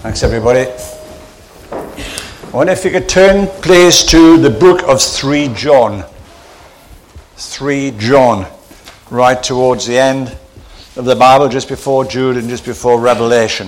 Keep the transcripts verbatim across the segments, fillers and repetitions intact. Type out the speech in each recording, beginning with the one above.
Thanks, everybody. I wonder if you could turn, please, to the book of Three John. Three John, right towards the end of the Bible, just before Jude and just before Revelation.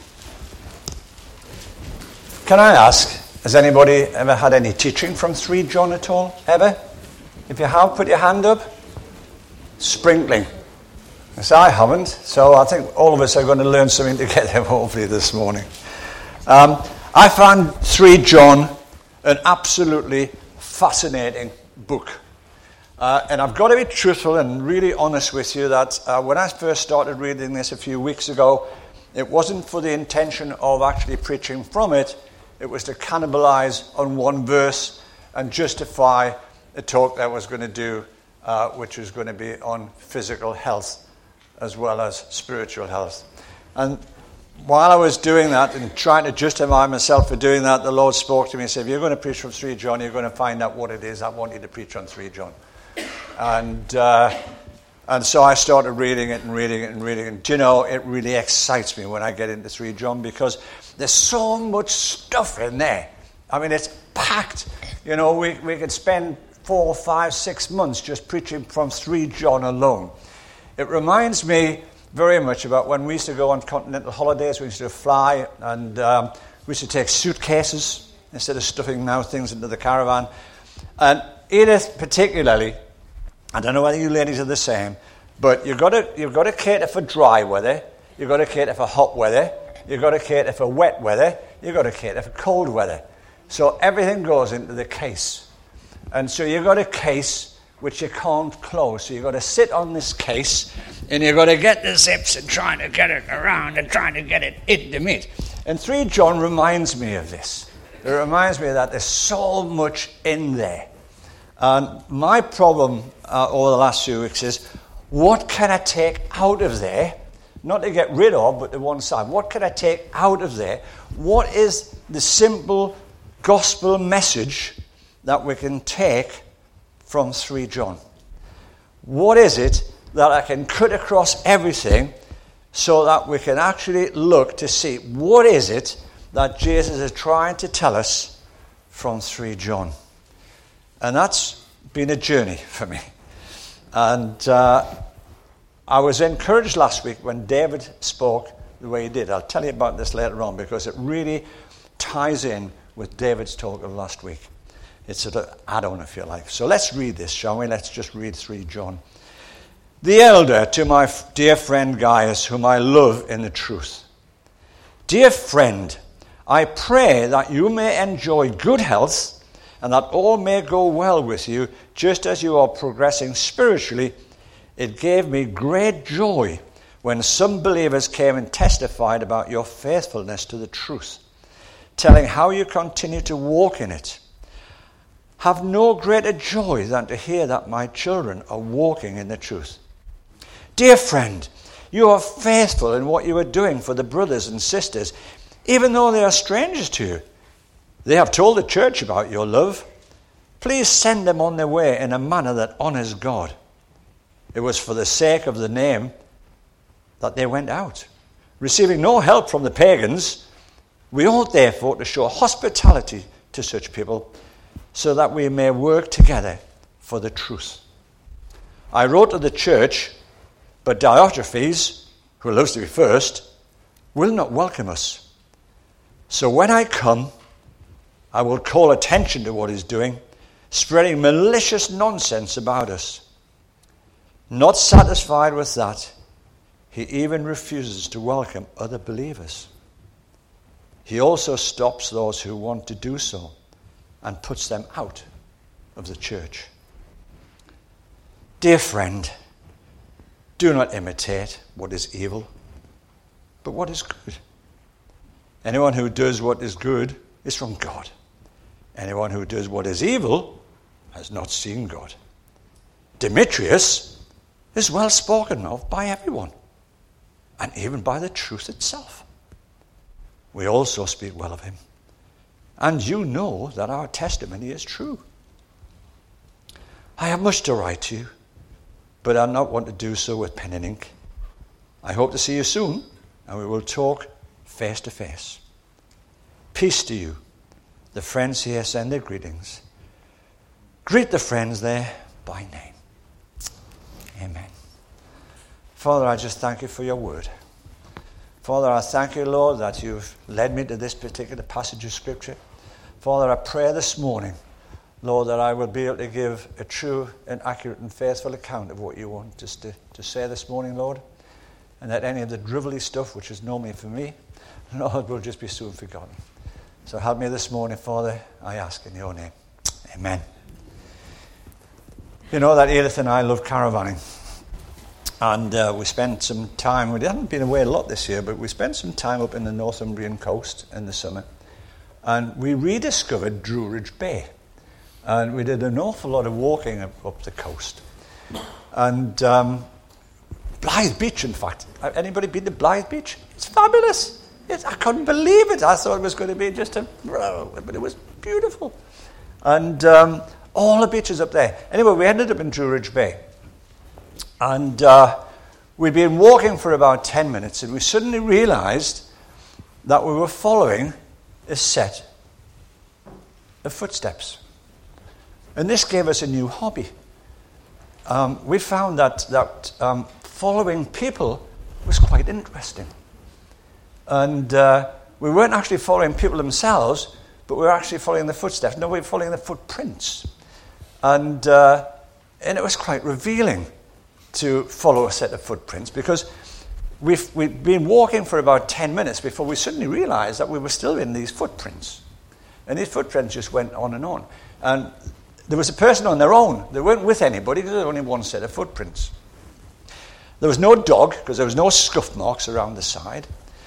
Can I ask, has anybody ever had any teaching from Three John at all? Ever? If you have, put your hand up. Sprinkling. Yes, I haven't, so I think all of us are going to learn something together, hopefully, this morning. Um, I found Three John an absolutely fascinating book. Uh, and I've got to be truthful and really honest with you that uh, when I first started reading this a few weeks ago, it wasn't for the intention of actually preaching from it. It was to cannibalize on one verse and justify a talk that I was going to do, uh, which was going to be on physical health as well as spiritual health. And while I was doing that and trying to justify myself for doing that, the Lord spoke to me and said, if you're going to preach from Three John, you're going to find out what it is I want you to preach on Three John. And uh, and so I started reading it and reading it and reading it. And do you know, it really excites me when I get into Three John because there's so much stuff in there. I mean, it's packed. You know, we, we could spend four, five, six months just preaching from Three John alone. It reminds me very much about when we used to go on continental holidays. We used to fly and um, we used to take suitcases instead of stuffing now things into the caravan. And Edith particularly, I don't know whether you ladies are the same, but you've got to you've got to cater for dry weather, you've got to cater for hot weather, you've got to cater for wet weather, you've got to cater for cold weather. So everything goes into the case. And so you've got a case which you can't close. So you've got to sit on this case and you've got to get the zips and trying to get it around and trying to get it in the meat. And Three John reminds me of this. It reminds me that there's so much in there. And my problem uh, over the last few weeks is, what can I take out of there? Not to get rid of, but to one side. What can I take out of there? What is the simple gospel message that we can take from Three John? What is it that I can cut across everything so that we can actually look to see what is it that Jesus is trying to tell us from Three John? And that's been a journey for me. And uh, I was encouraged last week when David spoke the way he did. I'll tell you about this later on because it really ties in with David's talk of last week. It's an add-on, if you like. So let's read this, shall we? Let's just read Three John. The elder to my dear friend Gaius, whom I love in the truth. Dear friend, I pray that you may enjoy good health and that all may go well with you, just as you are progressing spiritually. It gave me great joy when some believers came and testified about your faithfulness to the truth, telling how you continue to walk in it. Have no greater joy than to hear that my children are walking in the truth. Dear friend, you are faithful in what you are doing for the brothers and sisters, even though they are strangers to you. They have told the church about your love. Please send them on their way in a manner that honors God. It was for the sake of the name that they went out. Receiving no help from the pagans, we ought therefore to show hospitality to such people so that we may work together for the truth. I wrote to the church, but Diotrephes, who loves to be first, will not welcome us. So when I come, I will call attention to what he's doing, spreading malicious nonsense about us. Not satisfied with that, he even refuses to welcome other believers. He also stops those who want to do so and puts them out of the church. Dear friend, do not imitate what is evil, but what is good. Anyone who does what is good is from God. Anyone who does what is evil has not seen God. Demetrius is well spoken of by everyone, and even by the truth itself. We also speak well of him, and you know that our testimony is true. I have much to write to you, but I do not want to do so with pen and ink. I hope to see you soon, and we will talk face to face. Peace to you. The friends here send their greetings. Greet the friends there by name. Amen. Father, I just thank you for your word. Father, I thank you, Lord, that you've led me to this particular passage of Scripture. Father, I pray this morning, Lord, that I will be able to give a true and accurate and faithful account of what you want us to, to say this morning, Lord, and that any of the drivelly stuff, which is normally for me, Lord, will just be soon forgotten. So help me this morning, Father, I ask in your name. Amen. You know that Edith and I love caravanning. And uh, we spent some time, we haven't been away a lot this year, but we spent some time up in the Northumbrian coast in the summer. And we rediscovered Druridge Bay. And we did an awful lot of walking up, up the coast. And um, Blythe Beach, in fact. Anybody been to Blythe Beach? It's fabulous. It's, I couldn't believe it. I thought it was going to be just a... But it was beautiful. And um, all the beaches up there. Anyway, we ended up in Druridge Bay. And uh, we'd been walking for about ten minutes, and we suddenly realized that we were following a set of footsteps. And this gave us a new hobby. Um, we found that, that um, following people was quite interesting. And uh, we weren't actually following people themselves, but we were actually following the footsteps. No, we were following the footprints. And, uh, and it was quite revealing to follow a set of footprints, because we've, we'd been walking for about ten minutes before we suddenly realized that we were still in these footprints. And these footprints just went on and on. And there was a person on their own. They weren't with anybody because there was only one set of footprints. There was no dog because there was no scuff marks around the side.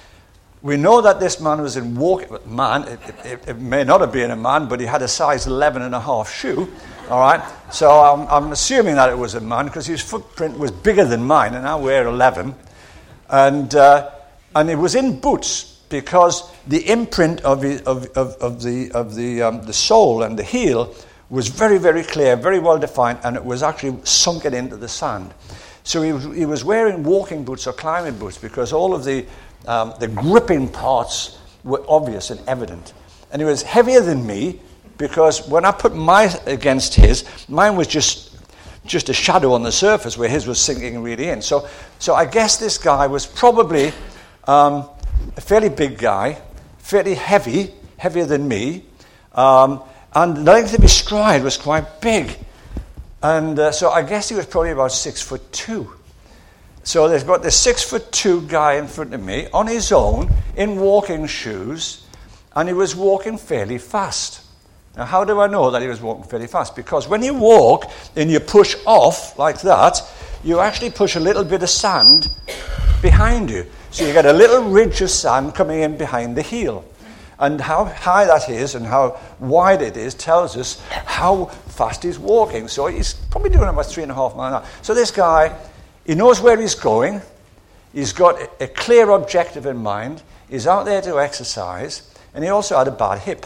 We know that this man was in walk. Man, it, it, it may not have been a man, but he had a size eleven and a half shoe. All right, so I'm, I'm assuming that it was a man because his footprint was bigger than mine, and I wear eleven, and uh, and it was in boots because the imprint of the, of, of, of the of the um, the sole and the heel was very very clear, very well defined, and it was actually sunken into the sand. So he was, he was wearing walking boots or climbing boots because all of the um, the gripping parts were obvious and evident, and he was heavier than me. Because when I put mine against his, mine was just just a shadow on the surface where his was sinking really in. So so I guess this guy was probably um, a fairly big guy, fairly heavy, heavier than me, um, and the length of his stride was quite big. And uh, so I guess he was probably about six foot two. So there's got this six foot two guy in front of me on his own in walking shoes, and he was walking fairly fast. Now, how do I know that he was walking fairly fast? Because when you walk and you push off like that, you actually push a little bit of sand behind you. So you get a little ridge of sand coming in behind the heel. And how high that is and how wide it is tells us how fast he's walking. So he's probably doing about three and a half miles an hour. So this guy, he knows where he's going. He's got a clear objective in mind. He's out there to exercise. And he also had a bad hip.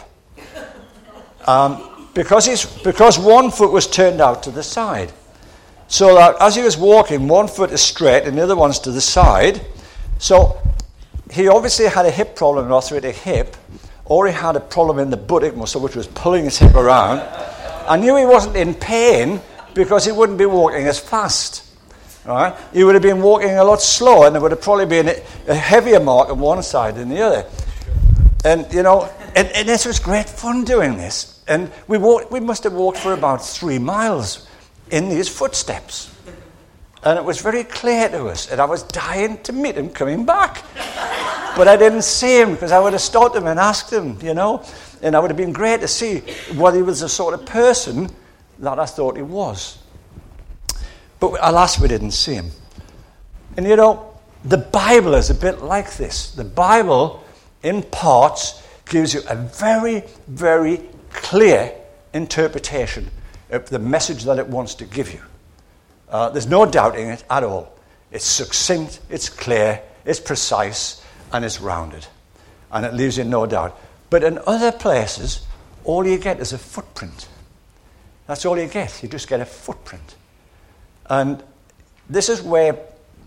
Um, because he's because one foot was turned out to the side. So that as he was walking, one foot is straight and the other one's to the side. So he obviously had a hip problem, an arthritic hip, or he had a problem in the buttock muscle, which was pulling his hip around. I knew he wasn't in pain because he wouldn't be walking as fast. Right? He would have been walking a lot slower, and there would have probably been a, a heavier mark on one side than the other. And, you know, and, and this was great fun doing this. And we walked, we must have walked for about three miles in these footsteps. And it was very clear to us. And I was dying to meet him coming back. But I didn't see him because I would have stopped him and asked him, you know. And it would have been great to see whether he was the sort of person that I thought he was. But alas, we didn't see him. And, you know, the Bible is a bit like this. The Bible, in parts, gives you a very, very clear interpretation of the message that it wants to give you. Uh, there's no doubting it at all. It's succinct, it's clear, it's precise, and it's rounded. And it leaves you no doubt. But in other places, all you get is a footprint. That's all you get. You just get a footprint. And this is where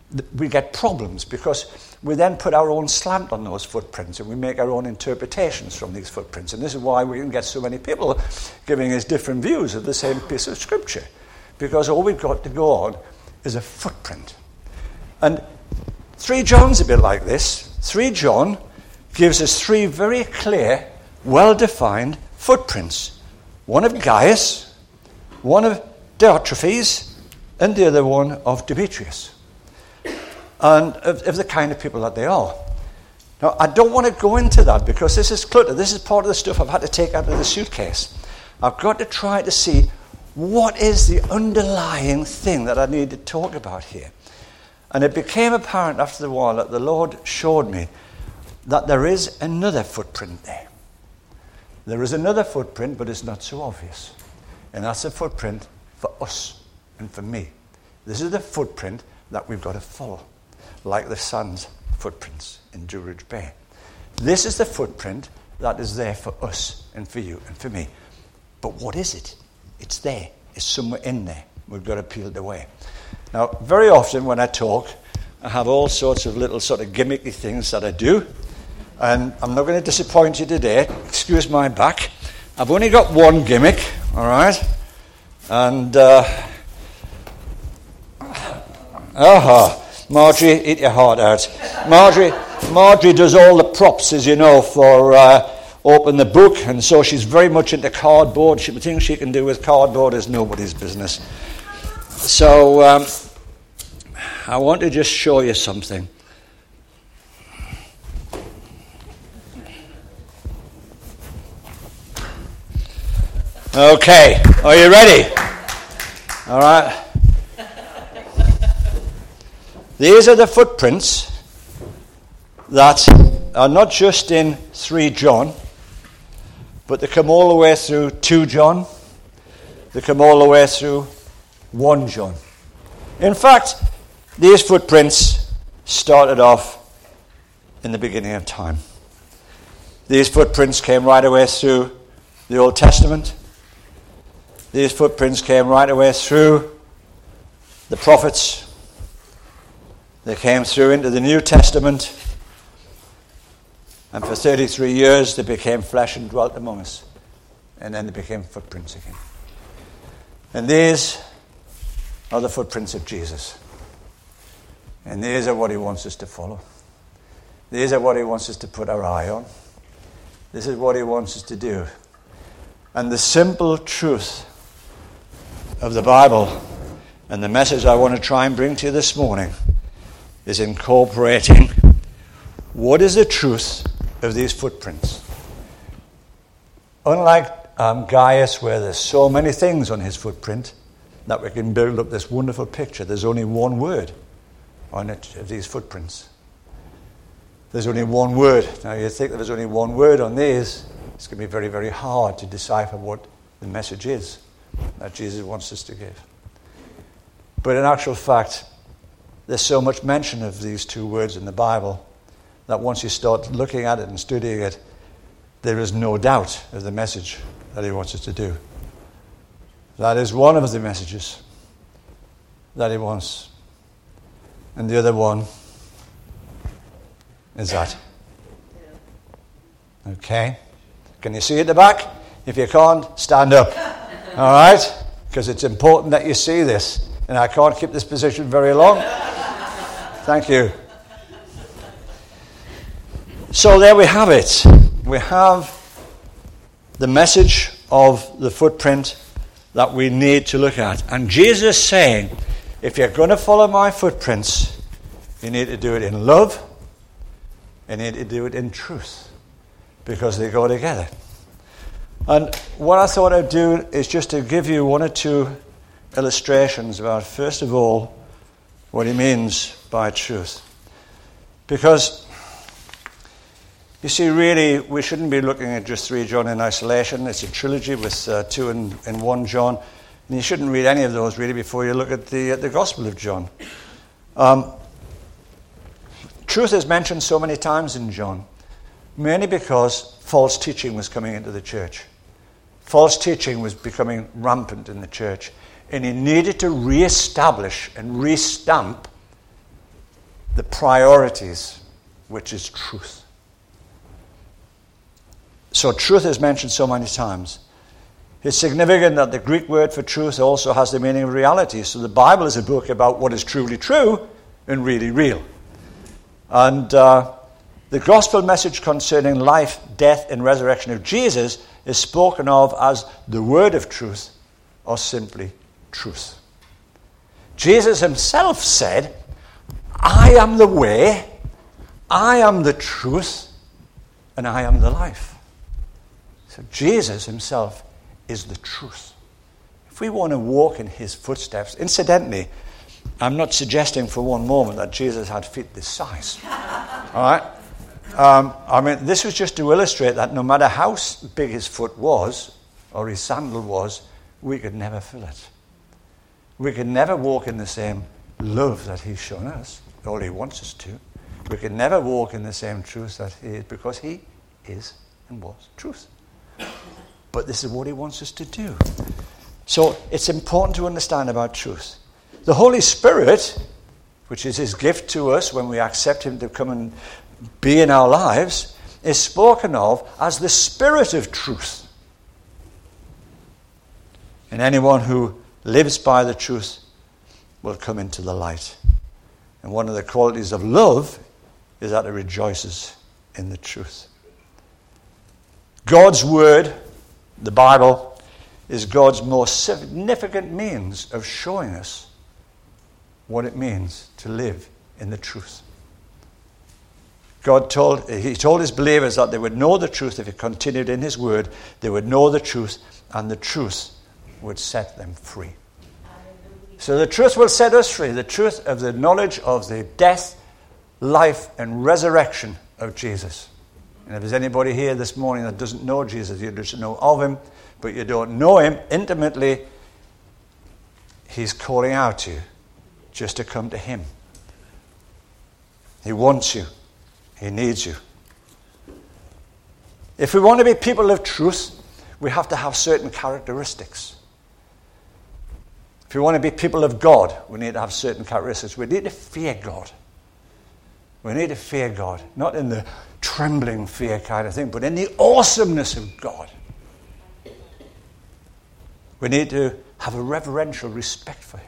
we get problems because we then put our own slant on those footprints and we make our own interpretations from these footprints. And this is why we can get so many people giving us different views of the same piece of scripture, because all we've got to go on is a footprint. And three John's a bit like this. three John gives us three very clear, well-defined footprints. One of Gaius, one of Diotrephes, and the other one of Demetrius. And of, of the kind of people that they are. Now, I don't want to go into that because this is clutter. This is part of the stuff I've had to take out of the suitcase. I've got to try to see what is the underlying thing that I need to talk about here. And it became apparent after a while that the Lord showed me that there is another footprint there. There is another footprint, but it's not so obvious. And that's a footprint for us and for me. This is the footprint that we've got to follow, like the son's footprints in Druridge Bay. This is the footprint that is there for us and for you and for me. But what is it? It's there. It's somewhere in there. We've got to peel it away. Now, very often when I talk, I have all sorts of little sort of gimmicky things that I do. And I'm not going to disappoint you today. Excuse my back. I've only got one gimmick, all right? And, uh... aha, Marjorie, eat your heart out. Marjorie, Marjorie does all the props, as you know, for uh, Open the Book, and so she's very much into cardboard. She, the things she can do with cardboard is nobody's business. So, um, I want to just show you something. Okay, are you ready? All right. These are the footprints that are not just in three John, but they come all the way through two John. They come all the way through one John. In fact, these footprints started off in the beginning of time. These footprints came right away through the Old Testament. These footprints came right away through the prophets. They came through into the New Testament. And for thirty-three years they became flesh and dwelt among us. And then they became footprints again. And these are the footprints of Jesus. And these are what he wants us to follow. These are what he wants us to put our eye on. This is what he wants us to do. And the simple truth of the Bible and the message I want to try and bring to you this morning is incorporating what is the truth of these footprints. Unlike um, Gaius, where there's so many things on his footprint that we can build up this wonderful picture, there's only one word on it of these footprints. There's only one word. Now you think that there's only one word on these, it's going to be very, very hard to decipher what the message is that Jesus wants us to give. But in actual fact, there's so much mention of these two words in the Bible that once you start looking at it and studying it, there is no doubt of the message that he wants us to do. That is one of the messages that he wants. And the other one is that. Okay? Can you see at the back? If you can't, stand up. All right? Because it's important that you see this. And I can't keep this position very long. Thank you. So there we have it. We have the message of the footprint that we need to look at. And Jesus is saying, if you're going to follow my footprints, you need to do it in love, you need to do it in truth, because they go together. And what I thought I'd do is just to give you one or two illustrations about, first of all, what he means by truth. Because, you see, really, we shouldn't be looking at just three John in isolation. It's a trilogy with uh, two and, and one John. And you shouldn't read any of those, really, before you look at the, at the Gospel of John. Um, truth is mentioned so many times in John, mainly because false teaching was coming into the church. False teaching was becoming rampant in the church. And he needed to re-establish and re-stamp the priorities, which is truth. So truth is mentioned so many times. It's significant that the Greek word for truth also has the meaning of reality. So the Bible is a book about what is truly true and really real. And uh, the gospel message concerning life, death, and resurrection of Jesus is spoken of as the word of truth, or simply truth. Jesus himself said, I am the way, I am the truth, and I am the life. So Jesus himself is the truth. If we want to walk in his footsteps, incidentally, I'm not suggesting for one moment that Jesus had feet this size. All right? Um, I mean, this was just to illustrate that no matter how big his foot was, or his sandal was, we could never fill it. We could never walk in the same love that he's shown us, all he wants us to. We could never walk in the same truth that he is, because he is and was truth. But this is what he wants us to do. So it's important to understand about truth. The Holy Spirit, which is his gift to us when we accept him to come and be in our lives, is spoken of as the Spirit of truth. And anyone who lives by the truth will come into the light. And one of the qualities of love is that it rejoices in the truth. God's word, the Bible, is God's most significant means of showing us what it means to live in the truth. God told, he told his believers that they would know the truth if he continued in his word. They would know the truth, and the truth would set them free. So the truth will set us free. The truth of the knowledge of the death, life, and resurrection of Jesus. And if there's anybody here this morning that doesn't know Jesus, you just know of him, but you don't know him intimately, he's calling out to you just to come to him. He wants you. He needs you. If we want to be people of truth, we have to have certain characteristics. If we want to be people of God, we need to have certain characteristics. We need to fear God. We need to fear God, not in the trembling fear kind of thing, but in the awesomeness of God. We need to have a reverential respect for him.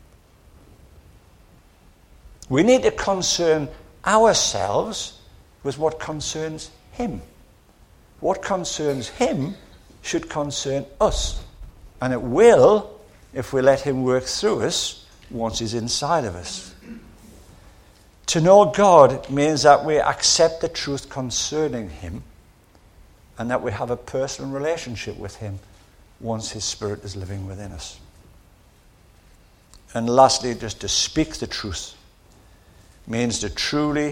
We need to concern ourselves with what concerns him. What concerns him should concern us. And it will if we let him work through us once he's inside of us. To know God means that we accept the truth concerning him and that we have a personal relationship with him once his Spirit is living within us. And lastly, just to speak the truth means to truly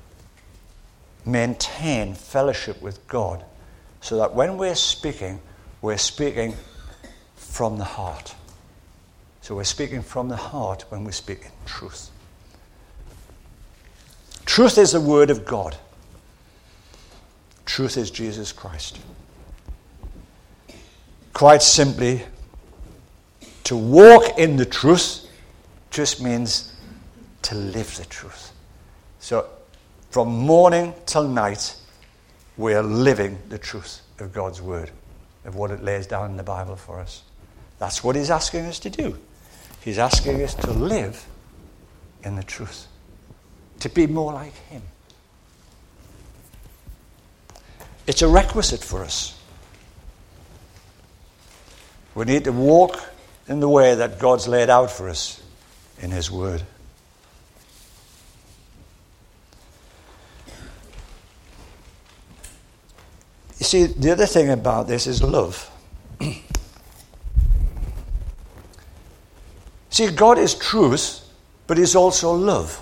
maintain fellowship with God so that when we're speaking, we're speaking from the heart. So we're speaking from the heart when we speak in truth. Truth is the word of God. Truth is Jesus Christ. Quite simply, to walk in the truth just means to live the truth. So from morning till night, we are living the truth of God's word, of what it lays down in the Bible for us. That's what he's asking us to do. He's asking us to live in the truth, to be more like him. It's a requisite for us. We need to walk in the way that God's laid out for us in his word. You see, the other thing about this is love. See, God is truth, but he's also love.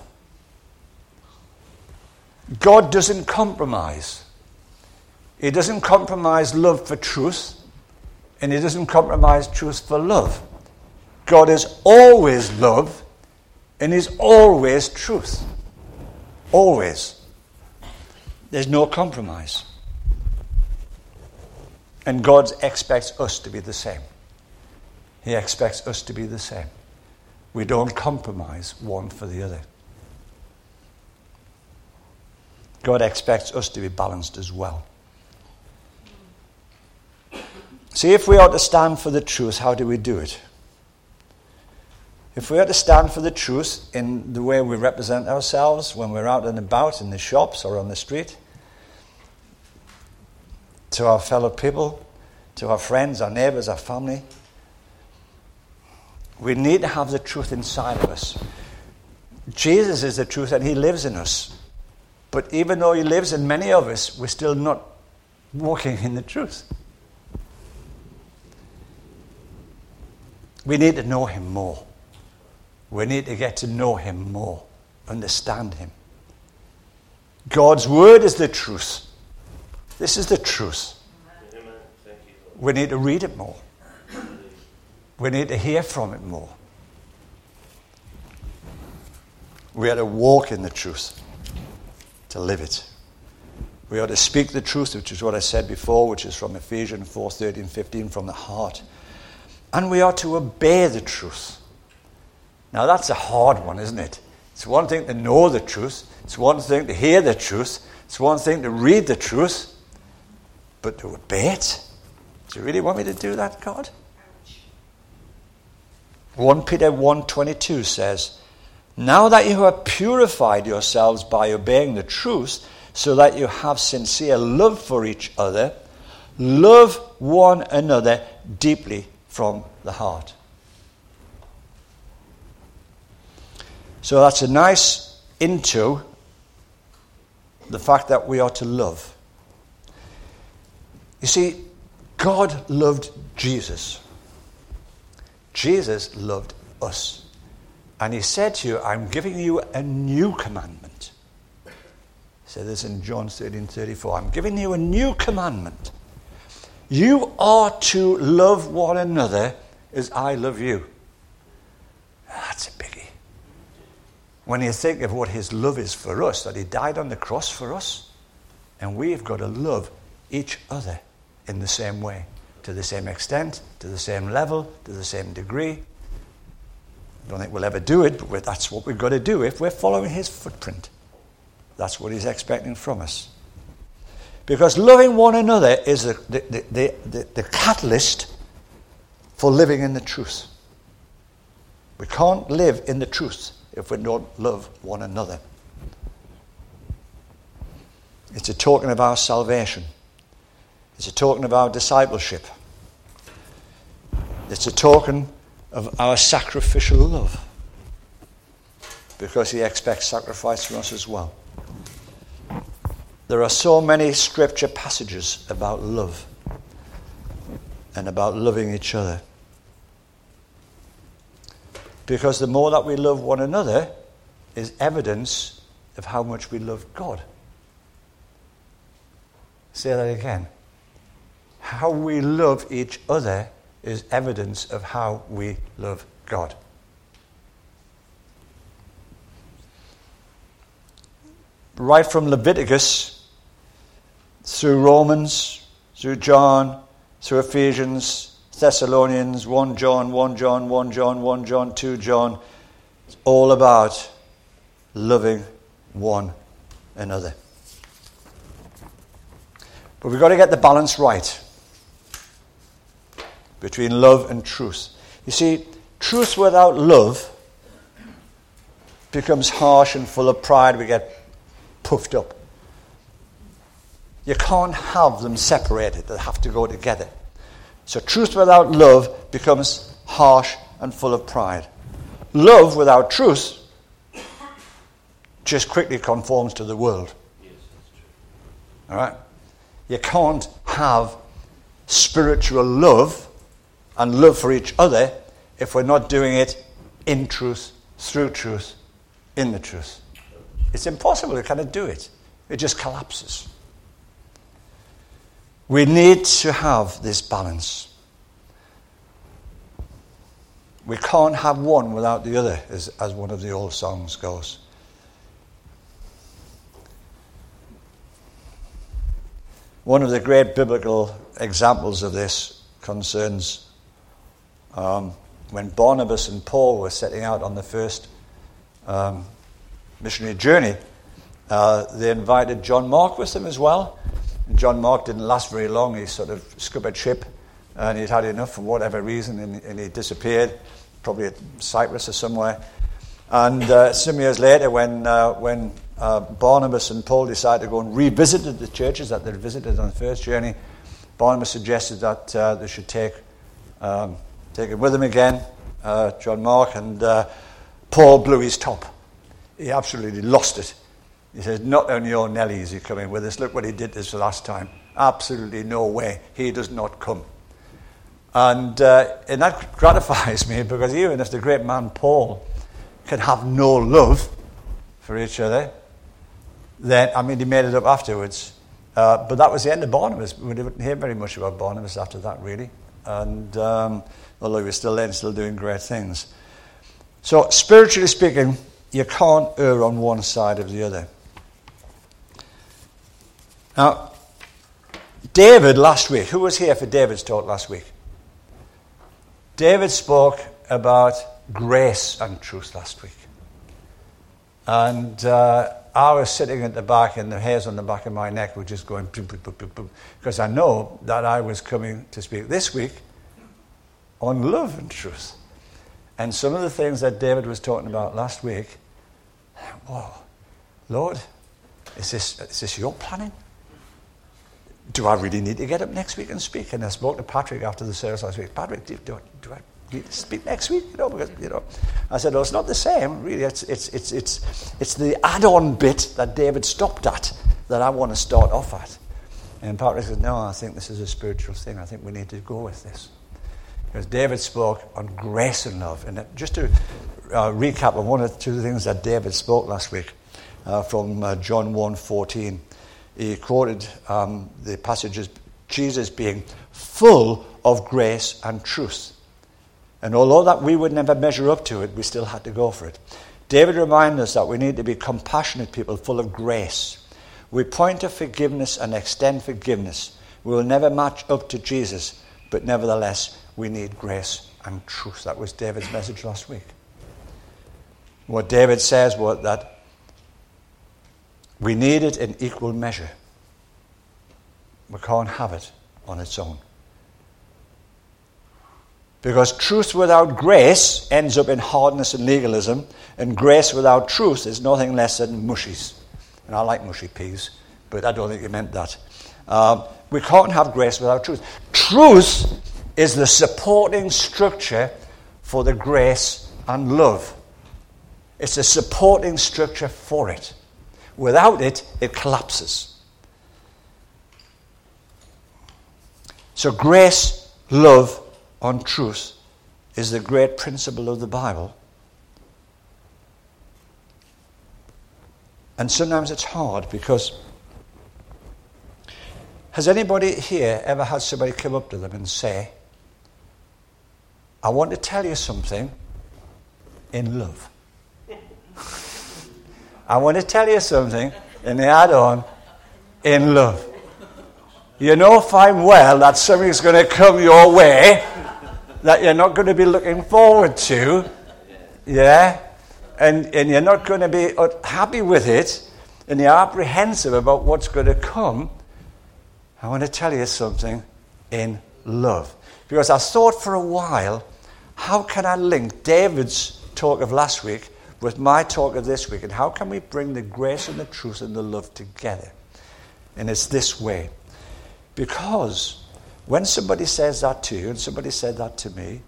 God doesn't compromise. He doesn't compromise love for truth, and he doesn't compromise truth for love. God is always love, and he's always truth. Always. There's no compromise. And God expects us to be the same. He expects us to be the same. We don't compromise one for the other. God expects us to be balanced as well. See, if we are to stand for the truth, how do we do it? If we are to stand for the truth in the way we represent ourselves when we're out and about in the shops or on the street, to our fellow people, to our friends, our neighbours, our family, we need to have the truth inside of us. Jesus is the truth and he lives in us. But even though he lives in many of us, we're still not walking in the truth. We need to know him more. We need to get to know him more, understand him. God's word is the truth. This is the truth. Amen. Thank you, Lord. We need to read it more. We need to hear from it more. We are to walk in the truth, to live it. We are to speak the truth, which is what I said before, which is from Ephesians four, thirteen, fifteen, from the heart. And we are to obey the truth. Now that's a hard one, isn't it? It's one thing to know the truth. It's one thing to hear the truth. It's one thing to read the truth. But to obey it? Do you really want me to do that, God? First Peter one twenty-two says, now that you have purified yourselves by obeying the truth, so that you have sincere love for each other, love one another deeply from the heart. So that's a nice into the fact that we are to love. You see, God loved Jesus. Jesus loved us. And he said to you, I'm giving you a new commandment. He said this in John thirteen thirty-four. I'm giving you a new commandment. You are to love one another as I love you. That's a biggie. When you think of what his love is for us, that he died on the cross for us, and we've got to love each other in the same way, to the same extent, to the same level, to the same degree. I don't think we'll ever do it, but that's what we've got to do if we're following his footprint. That's what he's expecting from us. Because loving one another is the, the, the, the, the catalyst for living in the truth. We can't live in the truth if we don't love one another. It's a token of our salvation. It's a token of our discipleship. It's a token of our sacrificial love. Because he expects sacrifice from us as well. There are so many scripture passages about love and about loving each other. Because the more that we love one another is evidence of how much we love God. Say that again. How we love each other is evidence of how we love God. Right from Leviticus, through Romans, through John, through Ephesians, Thessalonians, First John, First John, First John, First John, Second John, it's all about loving one another. But we've got to get the balance right between love and truth. You see, truth without love becomes harsh and full of pride. We get puffed up. You can't have them separated. They have to go together. So truth without love becomes harsh and full of pride. Love without truth just quickly conforms to the world. Yes, that's true. All right? You can't have spiritual love and love for each other if we're not doing it in truth, through truth, in the truth. It's impossible to kind of do it. It just collapses. We need to have this balance. We can't have one without the other, as, as one of the old songs goes. One of the great biblical examples of this concerns um, when Barnabas and Paul were setting out on the first um, missionary journey, uh, they invited John Mark with them as well. And John Mark didn't last very long. He sort of scuppered ship, and he'd had enough for whatever reason, and, and he disappeared, probably at Cyprus or somewhere. And uh, some years later, when uh, when uh, Barnabas and Paul decided to go and revisit the churches that they'd visited on the first journey, Barnabas suggested that uh, they should take um, take him with them again, uh, John Mark, and uh, Paul blew his top. He absolutely lost it. He said, "Not only your Nelly is he coming with us, look what he did this last time. Absolutely no way. He does not come." And, uh, and that gratifies me, because even if the great man Paul can have no love for each other, then, I mean, he made it up afterwards. Uh, but that was the end of Barnabas. We didn't hear very much about Barnabas after that, really. And um, although he was still there and still doing great things. So, spiritually speaking, you can't err on one side or the other. Now, David last week, who was here for David's talk last week? David spoke about grace and truth last week. And uh, I was sitting at the back, and the hairs on the back of my neck were just going boom, boom, boom, boom, boom, because I know that I was coming to speak this week on love and truth. And some of the things that David was talking about last week, whoa, Lord, is this is this your planning? Do I really need to get up next week and speak? And I spoke to Patrick after the service last week. Patrick, do, do, do I need to speak next week? You know, because you know, I said, "Oh, it's not the same, really. It's it's it's it's it's the add-on bit that David stopped at that I want to start off at." And Patrick said, "No, I think this is a spiritual thing. I think we need to go with this." Because David spoke on grace and love. And just to uh, recap on one or two things that David spoke last week uh, from uh, John one fourteen. He quoted um, the passages, Jesus being full of grace and truth. And although that we would never measure up to it, we still had to go for it. David reminded us that we need to be compassionate people, full of grace. We point to forgiveness and extend forgiveness. We will never match up to Jesus, but nevertheless, we need grace and truth. That was David's message last week. What David says was that we need it in equal measure. We can't have it on its own. Because truth without grace ends up in hardness and legalism, and grace without truth is nothing less than mushies. And I like mushy peas, but I don't think you meant that. Um, we can't have grace without truth. Truth is the supporting structure for the grace and love. It's a supporting structure for it. Without it, it collapses. So grace, love, and truth is the great principle of the Bible. And sometimes it's hard because has anybody here ever had somebody come up to them and say, "I want to tell you something in love. I want to tell you something," and they add on, "in love." You know fine well that something's going to come your way that you're not going to be looking forward to, yeah? And, and you're not going to be happy with it, and you're apprehensive about what's going to come. I want to tell you something in love. Because I thought for a while, how can I link David's talk of last week with my talk of this week, and how can we bring the grace and the truth and the love together? And it's this way. Because when somebody says that to you, and somebody said that to me,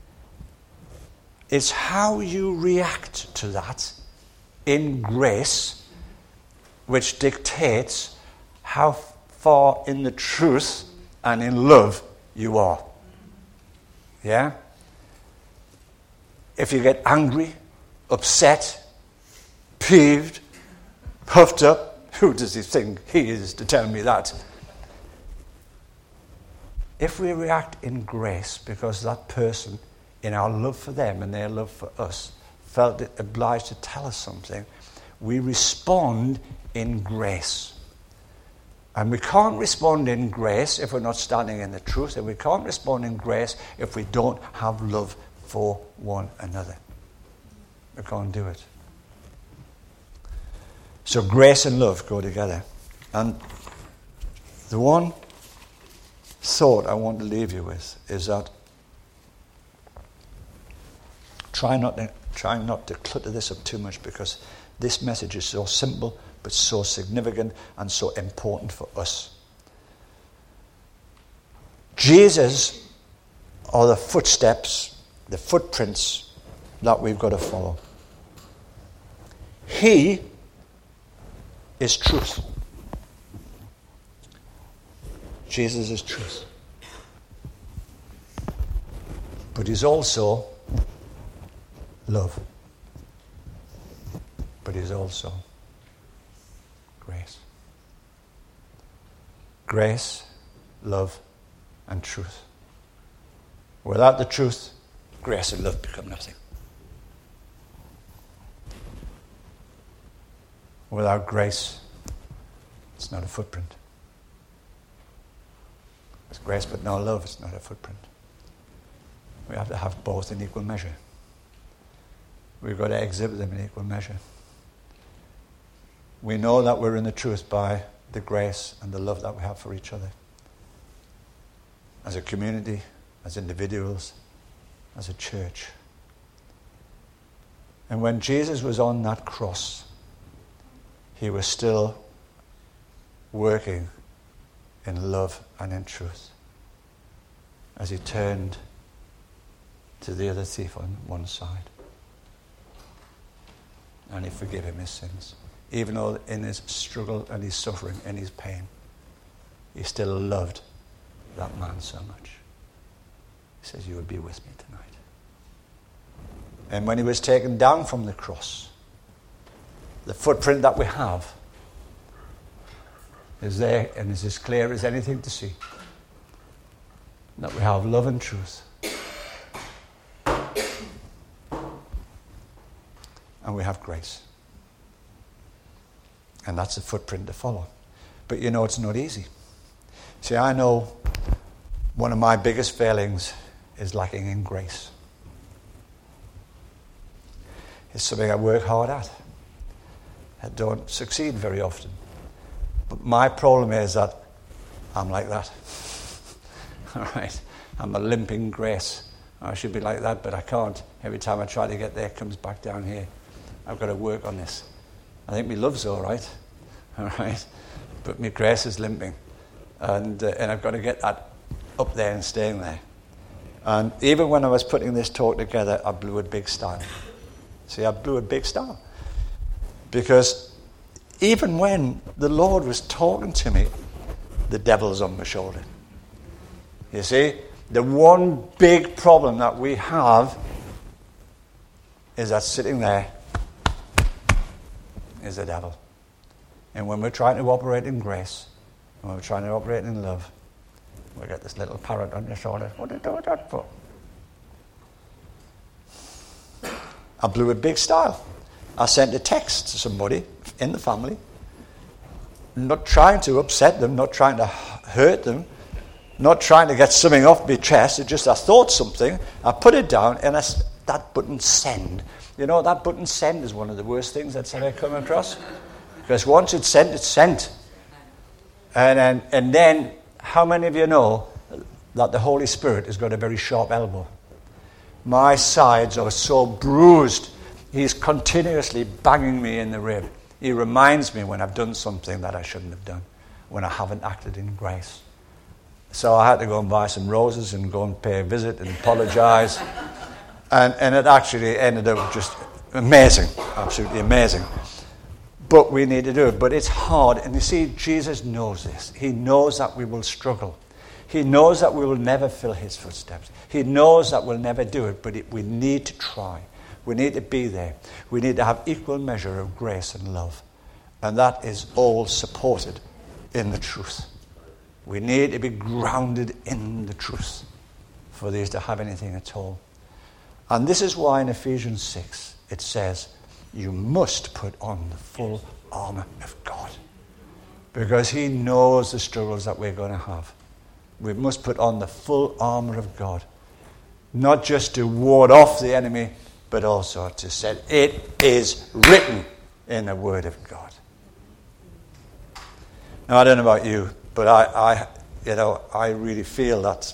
it's how you react to that in grace which dictates how far in the truth and in love you are. Yeah? If you get angry, upset, peeved, puffed up, who does he think he is to tell me that? If we react in grace because that person, in our love for them and their love for us, felt it obliged to tell us something, we respond in grace. And we can't respond in grace if we're not standing in the truth, and we can't respond in grace if we don't have love for one another. We can't do it. So grace and love go together. And the one thought I want to leave you with is that try not to, try not to clutter this up too much, because this message is so simple but so significant and so important for us. Jesus are the footsteps, the footprints that we've got to follow. He is truth. Jesus is truth. But he's also love. But he's also grace. Grace, love, and truth. Without the truth, grace and love become nothing. Without grace, it's not a footprint. It's grace but no love, it's not a footprint. We have to have both in equal measure. We've got to exhibit them in equal measure. We know that we're in the truth by the grace and the love that we have for each other. As a community, as individuals, as a church. And when Jesus was on that cross, he was still working in love and in truth as he turned to the other thief on one side. And he forgave him his sins. Even though in his struggle and his suffering and his pain, he still loved that man so much. He says, you will be with me tonight. And when he was taken down from the cross, the footprint that we have is there and is as clear as anything to see. That we have love and truth. And we have grace. And that's a footprint to follow. But you know, it's not easy. See, I know one of my biggest failings is lacking in grace. It's something I work hard at. I don't succeed very often. But my problem is that I'm like that. All right? I'm a limping grace. I should be like that, but I can't. Every time I try to get there, it comes back down here. I've got to work on this. I think my love's all right. All right? But my grace is limping. And, uh, and I've got to get that up there and staying there. And even when I was putting this talk together, I blew a big style. See, I blew a big style. Because even when the Lord was talking to me, the devil's on my shoulder. You see, the one big problem that we have is that sitting there is the devil. And when we're trying to operate in grace, when we're trying to operate in love, we get this little parrot on your shoulder. What are you doing that for? I blew a big style. I sent a text to somebody in the family, not trying to upset them, not trying to hurt them, not trying to get something off my chest. It just, I thought something, I put it down, and I, that button send. You know, that button send is one of the worst things that's ever come across. Because once it's sent, it's sent. And, and, and then, how many of you know that the Holy Spirit has got a very sharp elbow? My sides are so bruised. He's continuously banging me in the rib. He reminds me when I've done something that I shouldn't have done, when I haven't acted in grace. So I had to go and buy some roses and go and pay a visit and apologize. And, and it actually ended up just amazing, absolutely amazing. But we need to do it. But it's hard. And you see, Jesus knows this. He knows that we will struggle. He knows that we will never fill his footsteps. He knows that we'll never do it, but it, we need to try. We need to be there. We need to have equal measure of grace and love. And that is all supported in the truth. We need to be grounded in the truth for these to have anything at all. And this is why in Ephesians six it says, you must put on the full armor of God. Because he knows the struggles that we're going to have. We must put on the full armor of God. Not just to ward off the enemy, but also to say, it is written in the Word of God. Now, I don't know about you, but I, I, you know, I really feel that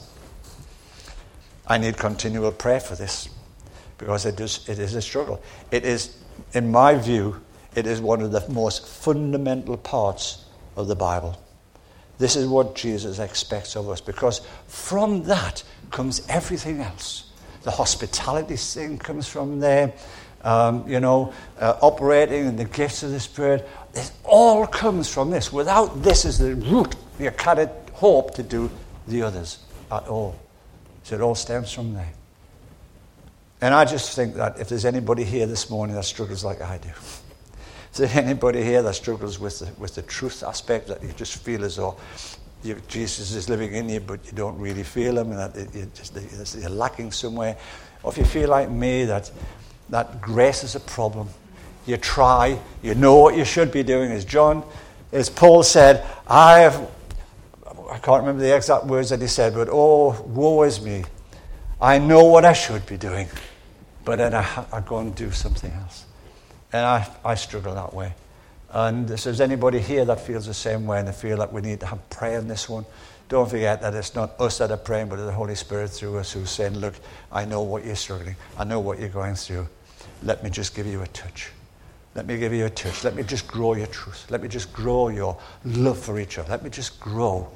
I need continual prayer for this, because it is, it is a struggle. It is, in my view, it is one of the most fundamental parts of the Bible. This is what Jesus expects of us, because from that comes everything else. The hospitality thing comes from there. Um, you know, uh, operating in the gifts of the Spirit. It all comes from this. Without this as the root, you cannot hope to do the others at all. So it all stems from there. And I just think that if there's anybody here this morning that struggles like I do, if there's anybody here that struggles with the, with the truth aspect, that you just feel as though you, Jesus is living in you, but you don't really feel him, and that it, you just, you're lacking somewhere, or if you feel like me, that that grace is a problem. You try, you know what you should be doing. As John, as Paul said, I have, I can't remember the exact words that he said, but oh, woe is me. I know what I should be doing, but then I, I go and do something else. And I, I struggle that way. And if there's anybody here that feels the same way and they feel that we need to have prayer in this one, don't forget that it's not us that are praying, but the Holy Spirit through us who's saying, look, I know what you're struggling. I know what you're going through. Let me just give you a touch. Let me give you a touch. Let me just grow your truth. Let me just grow your love for each other. Let me just grow.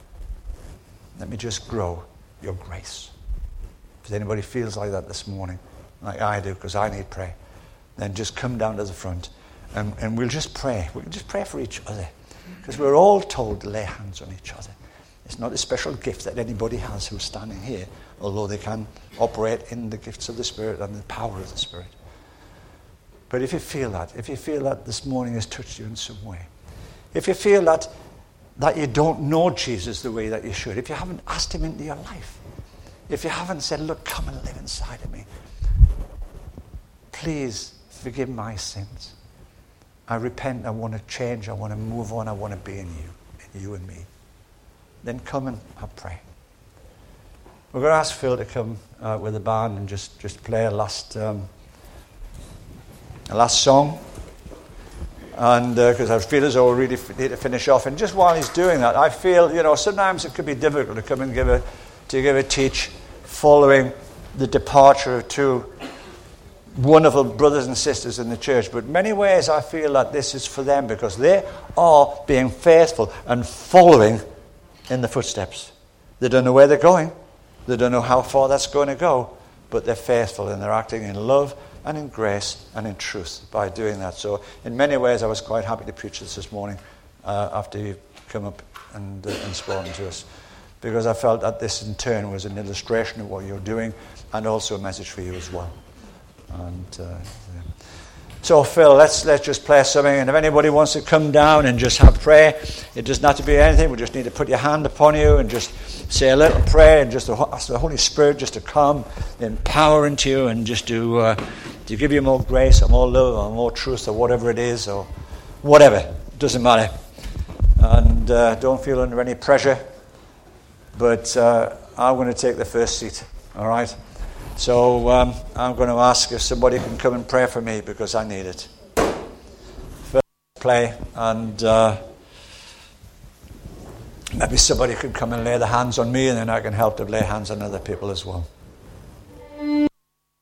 Let me just grow your grace. If anybody feels like that this morning, like I do, because I need prayer, then just come down to the front and, and we'll just pray. We'll just pray for each other, because we're all told to lay hands on each other. It's not a special gift that anybody has who's standing here, although they can operate in the gifts of the Spirit and the power of the Spirit. But if you feel that, if you feel that this morning has touched you in some way, if you feel that that you don't know Jesus the way that you should, if you haven't asked him into your life, if you haven't said, look, come and live inside of me, please forgive my sins. I repent, I want to change, I want to move on, I want to be in you, in you and me. Then come and I pray. We're going to ask Phil to come uh, with the band and just, just play a last um, a last song. And because uh, I feel as though we really f- need to finish off. And just while he's doing that, I feel, you know, sometimes it could be difficult to come and give a to give a teach following the departure of two wonderful brothers and sisters in the church. But in many ways I feel that this is for them, because they are being faithful and following in the footsteps. They don't know where they're going. They don't know how far that's going to go. But they're faithful and they're acting in love and in grace and in truth by doing that. So in many ways I was quite happy to preach this this morning uh, after you come up and, uh, and spoken to us, because I felt that this in turn was an illustration of what you're doing and also a message for you as well. And uh, yeah. So Phil, let's let's just play something, and if anybody wants to come down and just have prayer, it doesn't have to be anything. We just need to put your hand upon you and just say a little prayer, and just ask the Holy Spirit just to come, empower into you, and just to uh, to give you more grace or more love or more truth or whatever it is, or whatever. It doesn't matter. And uh, don't feel under any pressure. But uh, I'm going to take the first seat. All right. So um, I'm going to ask if somebody can come and pray for me, because I need it. First play, and uh, maybe somebody could come and lay their hands on me, and then I can help to lay hands on other people as well.